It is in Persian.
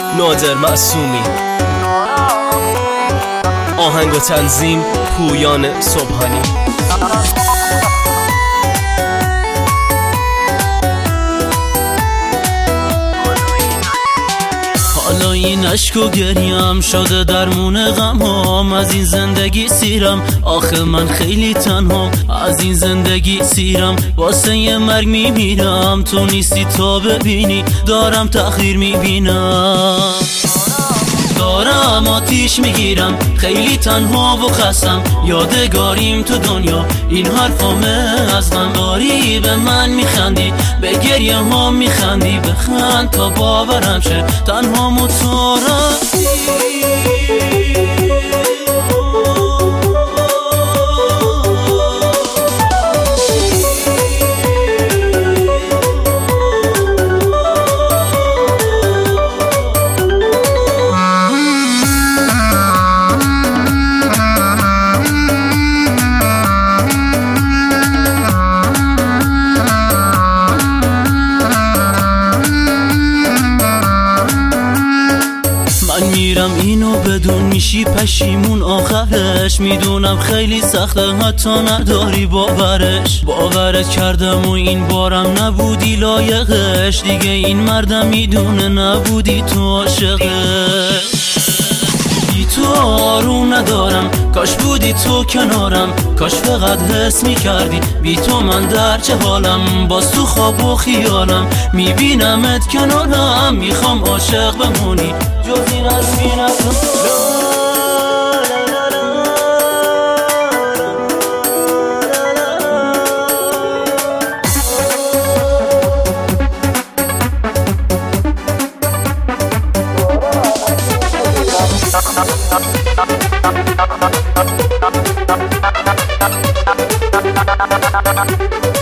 نادر معصومی. آهنگ و تنظیم پویان صبحانی. حالا این عشق و گریم شده درمون غمام. از این زندگی سیرم، آخه من خیلی تنهام. از این زندگی سیرم، واسه یه مرگ میمیرم. تو نیستی تا ببینی دارم تأخیر میبینم. دارم آتیش میگیرم، خیلی تنها و خستم. یادگاریم تو دنیا، این حرفامه از غم. داری به من میخندی، به گریه ها میخندی. بخند تا باورم شه تنها تو رفتی. میرم اینو بدون میشی پشیمون آخرش. میدونم خیلی سخته حتی نداری باورت کردم و این بارم نبودی لایقش. دیگه این مردم میدونه نبودی تو عاشقش. بی تو آروم ندارم، کاش بودی تو کنارم. کاش فقط حس میکردی بی تو من در چه حالم. باز تو خواب و خیالم میبینمت کنارم. میخوام عاشق بمونی جز این از بینم.